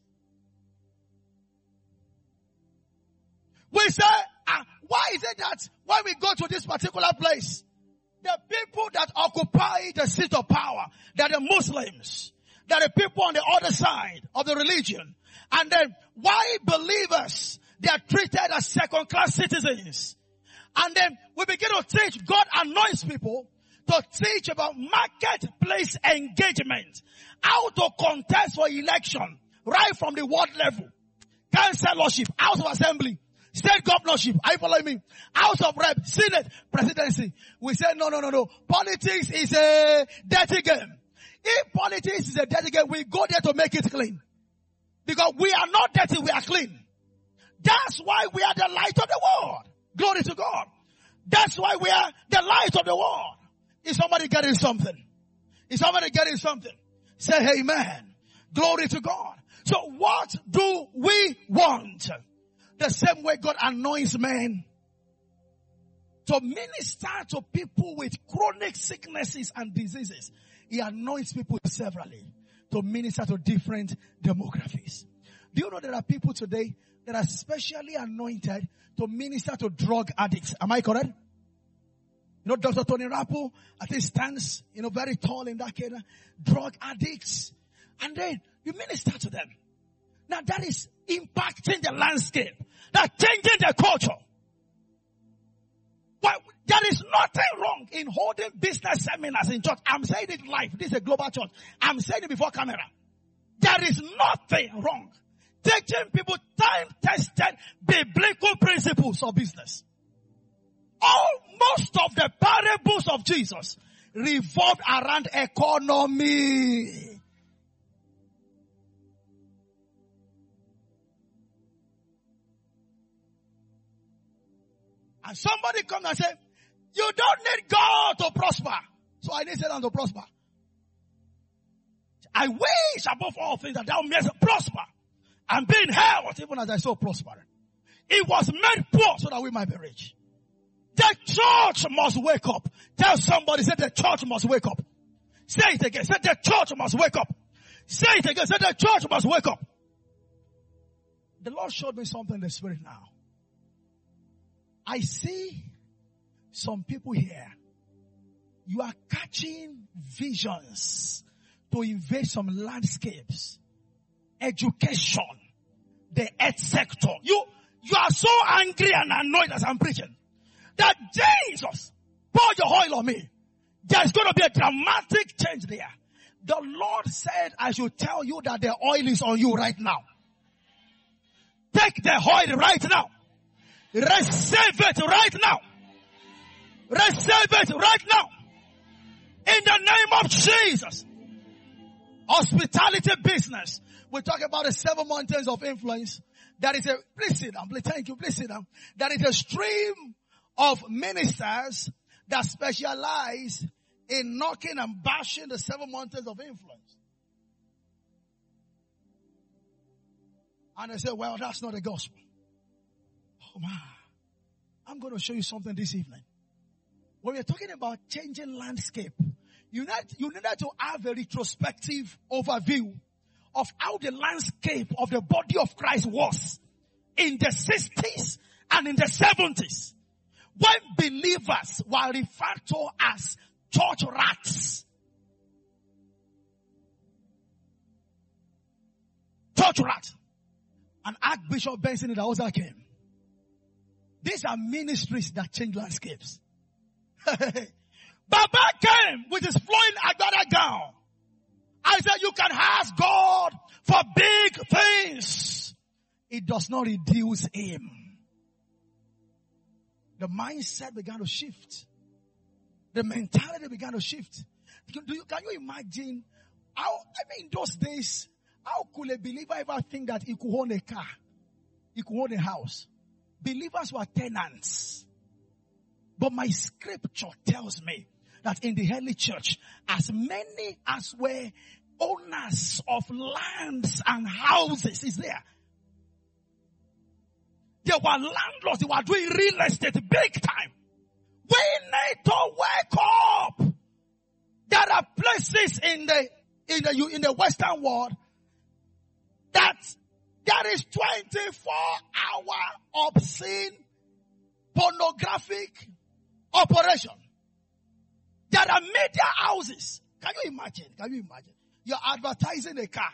We say, why is it that when we go to this particular place, the people that occupy the seat of power, they're the Muslims, they're the people on the other side of the religion. And then why believers, they are treated as second-class citizens. And then we begin to teach, God anoints people to teach about marketplace engagement, how to contest for election, right from the ward level, councillorship, house of assembly, state governorship, are you following me? House of rep, senate, presidency. We say, no. Politics is a dirty game. If politics is a dirty game, we go there to make it clean. Because we are not dirty, we are clean. That's why we are the light of the world. Glory to God. That's why we are the light of the world. Is somebody getting something? Is somebody getting something? Say amen. Glory to God. So what do we want? The same way God anoints men to minister to people with chronic sicknesses and diseases. He anoints people severally to minister to different demographics. Do you know there are people today that are specially anointed to minister to drug addicts? Am I correct? You know, Dr. Tony Rapo, I think stands, very tall in that kind of drug addicts. And then you minister to them. Now that is impacting the landscape. That's changing the culture. Well, there is nothing wrong in holding business seminars in church. I'm saying it live. This is a global church. I'm saying it before camera. There is nothing wrong. Teaching people time-tested biblical principles of business. Most of the parables of Jesus revolved around economy. And somebody comes and says, you don't need God to prosper. So I need Satan to prosper. I wish above all things that thou mayest prosper and be in health, even as I so prosper. It was made poor so that we might be rich. The church must wake up. Tell somebody, say the church must wake up. Say it again. Say the church must wake up. Say it again. Say the church must wake up. The Lord showed me something in the spirit now. I see some people here. You are catching visions to invade some landscapes. Education. The earth sector. You are so angry and annoyed as I'm preaching. That Jesus, pour your oil on me. There's going to be a dramatic change there. The Lord said I should tell you that the oil is on you right now. Take the oil right now. Receive it right now. Receive it right now. In the name of Jesus. Hospitality business. We talk about the 7 mountains of influence. That is please sit down. Thank you. Please sit down. That is a stream of ministers that specialize in knocking and bashing the 7 mountains of influence. And they say, well, that's not the gospel. Oh man, I'm going to show you something this evening. When we're talking about changing landscape, you need to have a retrospective overview of how the landscape of the body of Christ was in the 60s and in the 70s. When believers were referred to as church rats. Church rats. And Archbishop Benson Idahosa came. These are ministries that change landscapes. Baba came with his flowing Agbada gown. I said you can ask God for big things. It does not reduce him. The mindset began to shift. The mentality began to shift. Can you imagine in those days, how could a believer ever think that he could own a car? He could own a house? Believers were tenants. But my scripture tells me that in the early church, as many as were owners of lands and houses is there. They were landlords. They were doing real estate big time. We need to wake up. There are places in the Western world that there is 24-hour obscene pornographic operation. There are media houses. Can you imagine? You're advertising a car.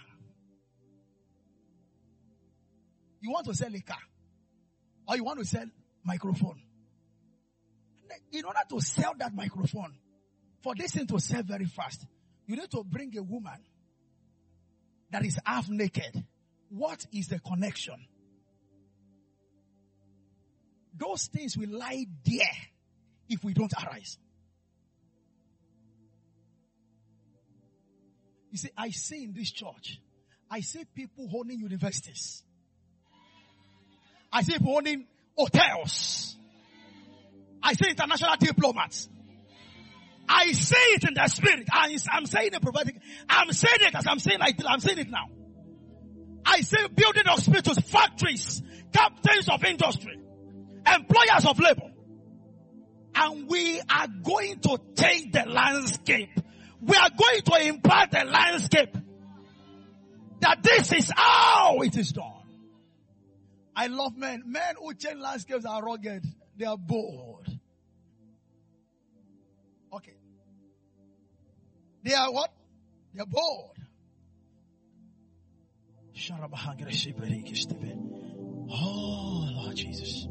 You want to sell a car. Or you want to sell microphone. In order to sell that microphone, for this thing to sell very fast, you need to bring a woman that is half naked. What is the connection? Those things will lie there if we don't arise. You see, I see in this church, I see people owning universities. I see people owning hotels. I see international diplomats. I say it in the spirit. I'm saying it prophetic. I'm saying it as I'm saying it now. I say building hospitals, factories, captains of industry, employers of labor. And we are going to change the landscape. We are going to impart the landscape. That this is how it is done. I love men. Men who change landscapes are rugged. They are bold. Okay. They are what? They are bold. Oh, Lord Jesus.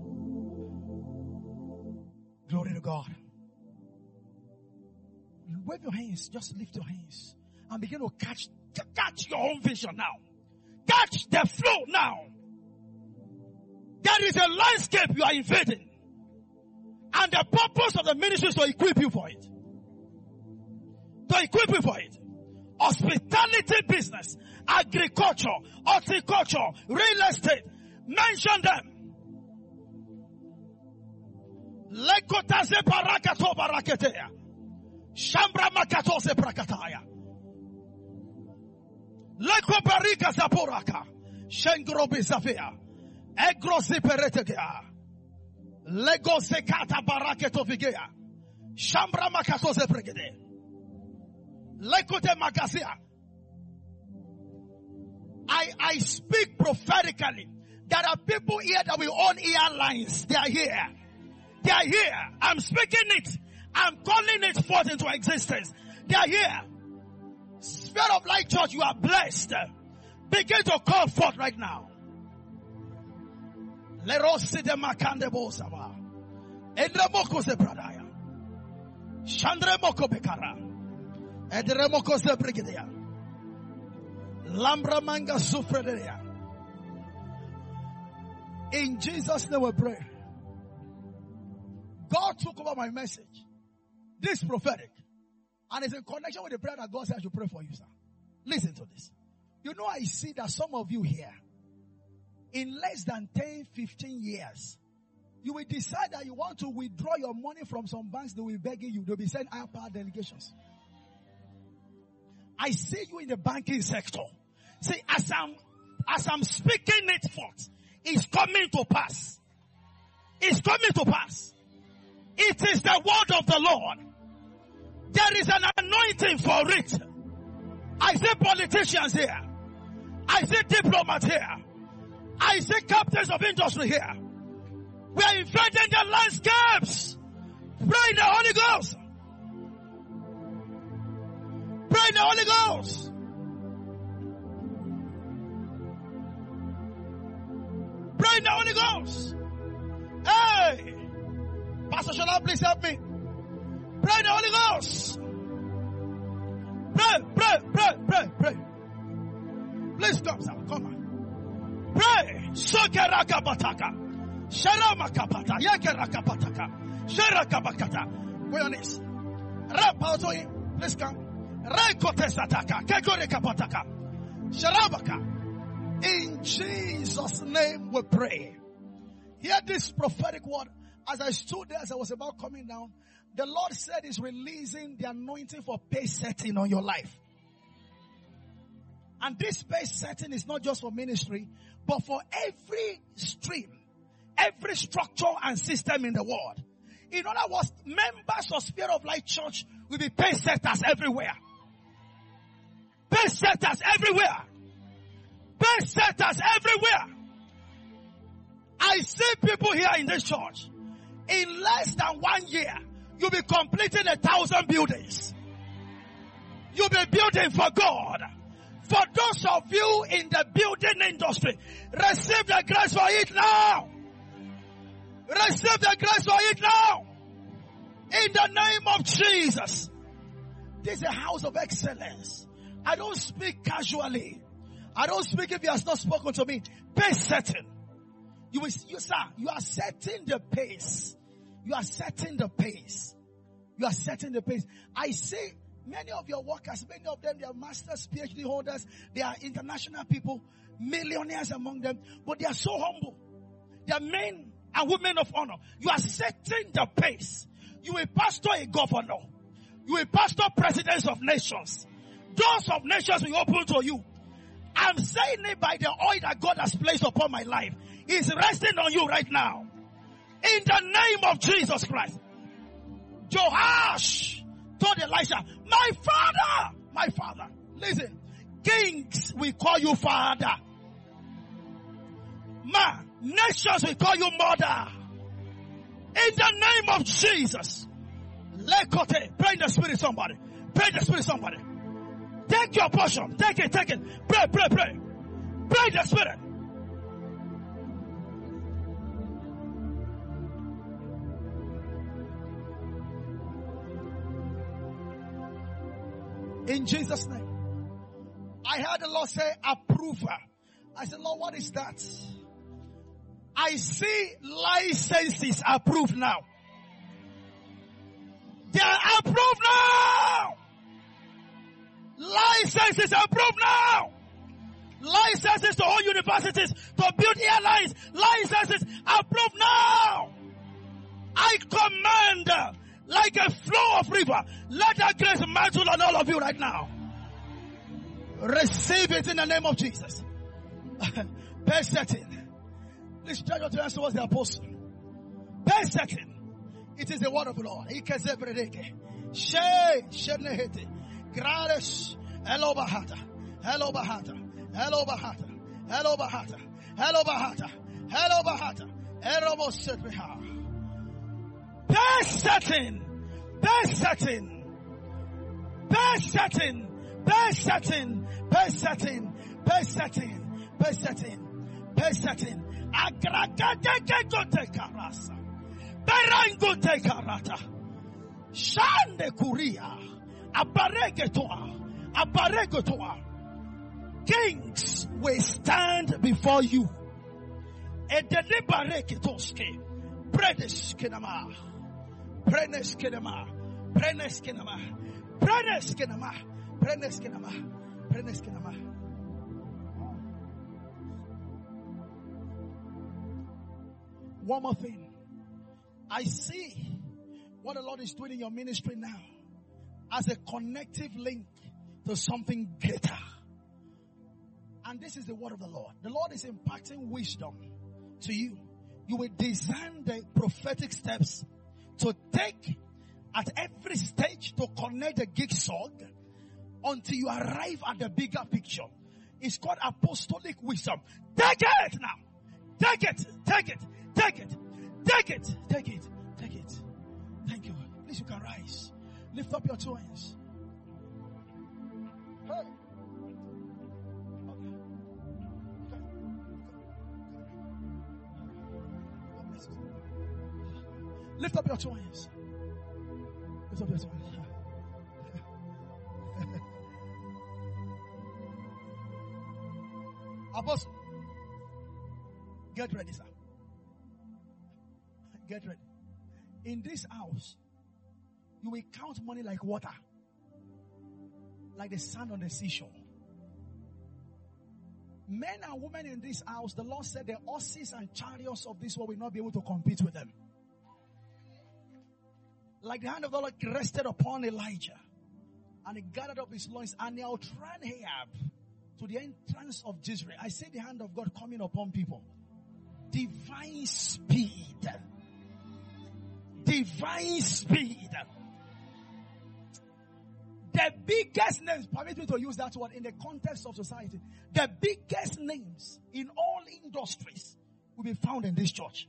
Glory to God. Wave your hands. Just lift your hands. And begin to catch your own vision now. Catch the flow now. There is a landscape you are invading. And the purpose of the ministry is to equip you for it. To equip you for it. Hospitality business, agriculture, horticulture, real estate. Mention them. Lekotaze barakato baraketea. Shambra makatose prakataya. Leko barika zaporaka. Shengrobi zafia. Egrosi peretegea. Lego sekata baraketo vigea. Shambra makatose pregede. Lekote magazia. I speak prophetically. There are people here that will own airlines. They are here. They are here. I'm speaking it. I'm calling it forth into existence. They are here. Spirit of Light Church, you are blessed. Begin to call forth right now. Lerosi de makande bosaba. Edremoko se pradaya. Chandremoko bekara. Edremoko se brigidia. Lambra manga sufredia. In Jesus' name we pray. God took over my message. This prophetic. And it's in connection with the prayer that God said I should pray for you, sir. Listen to this. You know, I see that some of you here, in less than 10, 15 years, you will decide that you want to withdraw your money from some banks. They will be begging you. They will be sending higher power delegations. I see you in the banking sector. See, as I'm speaking it forth, it's coming to pass. It's coming to pass. It is the word of the Lord. There is an anointing for it. I see politicians here. I see diplomats here. I see captains of industry here. We are invading the landscapes. Pray in the Holy Ghost. Pray in the Holy Ghost. Pray in the Holy Ghost. Hey! Pastor Shalom, please help me. Pray in the Holy Ghost. Pray. Please come, sir. Come on. Pray. Sokeraka bataka. Sharamakapata. Yakerakapataka. Sharakabakata. Go on this. Rapautoy. Please come. Rekotesataka. Kekorekapataka. Sharabaka. In Jesus' name we pray. Hear this prophetic word. As I stood there, as I was about coming down, the Lord said He's releasing the anointing for pace setting on your life. And this pace setting is not just for ministry, but for every stream, every structure and system in the world. In other words, members of Spirit of Light Church will be pace setters everywhere. Pace setters everywhere. Pace setters everywhere. I see people here in this church. In less than 1 year, you'll be completing 1,000 buildings. You'll be building for God. For those of you in the building industry, receive the grace for it now. Receive the grace for it now. In the name of Jesus. This is a house of excellence. I don't speak casually. I don't speak if He has not spoken to me. Pace setting. You are setting the pace. You are setting the pace. You are setting the pace. I see many of your workers, many of them, they are masters, PhD holders. They are international people, millionaires among them. But they are so humble. They are men and women of honor. You are setting the pace. You will pastor a governor. You will pastor presidents of nations. Doors of nations will open to you. I'm saying it by the oil that God has placed upon my life. It's resting on you right now. In the name of Jesus Christ. Joash told Elisha, my father. Listen, kings will call you father. Nations will call you mother. In the name of Jesus. Lekote. Pray in the spirit, somebody. Pray in the spirit, somebody. Take your portion. Take it. Pray. Pray in the spirit. In Jesus' name. I heard the Lord say approver. I said, Lord, what is that? I see licenses approved now. They are approved now. Licenses approved now. Licenses to all universities to build airlines. Licenses approved now. I command like a flow of river. Let that grace mantle on all of you right now. Receive it in the name of Jesus. Pay setting. Please stretch your hands towards the apostle. Pay setting. It is the word of the Lord. Grades. Hello Bahata. Hello Bahata. Hello Bahata. Hello Bahata. Hello Bahata. Hello Bahata. Erobo Setreha. Pay setting. Pay setting. Pay setting. Pay setting. Pay setting. Pay setting. Pay setting. Pay setting. Agragadegote karasa. Berangote karata. Shande kuria. Abaregetoa. Kings will stand before you. Edelibareketoske. Predeskenama. Preneskenama. Preneskenama. Preneskenama. Preneskenama. Preneskenama. One more thing. I see what the Lord is doing in your ministry now as a connective link to something greater. And this is the word of the Lord. The Lord is imparting wisdom to you. You will design the prophetic steps to take at every stage to connect the jigsaw until you arrive at the bigger picture. It's called apostolic wisdom. Take it now. Take it. Take it. Take it. Take it. Take it. Take it. Thank you. Please, you can rise. Lift up your two hands. Hey. Okay. Lift up your two hands. Lift up your two hands. Apostle, get ready, sir. Get ready. In this house, you will count money like water, like the sand on the seashore. Men and women in this house, the Lord said the horses and chariots of this world will not be able to compete with them. Like the hand of the Lord rested upon Elijah, and he gathered up his loins, and he outran Ahab to the entrance of Jezreel. I see the hand of God coming upon people. Divine speed. Divine speed. The biggest names, permit me to use that word in the context of society. The biggest names in all industries will be found in this church.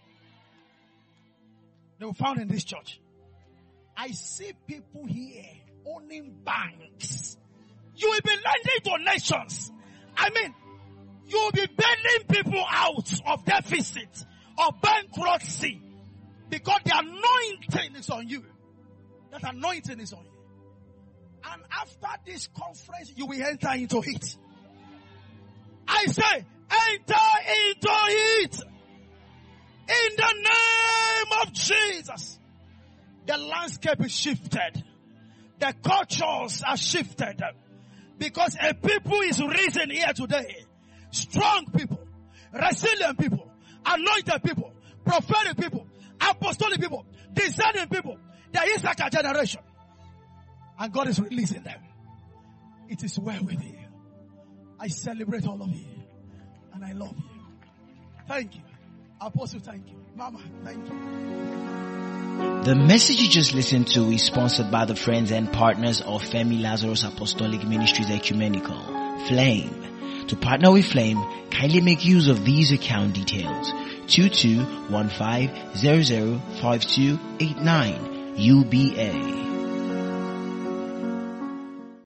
They were found in this church. I see people here owning banks. You will be lending to nations. I mean, you will be bailing people out of deficit, of bankruptcy, because the anointing is on you. That anointing is on you. And after this conference, you will enter into it. I say, enter into it. In the name of Jesus. The landscape is shifted. The cultures are shifted. Because a people is risen here today. Strong people, resilient people, anointed people, prophetic people, apostolic people, discerning people. The Issachar generation. And God is releasing them. It is well with you. I celebrate all of you. And I love you. Thank you. Apostle, thank you. Mama, thank you. The message you just listened to is sponsored by the friends and partners of Femi Lazarus Apostolic Ministries Ecumenical, Flame. To partner with Flame, kindly make use of these account details. 2215005289 UBA.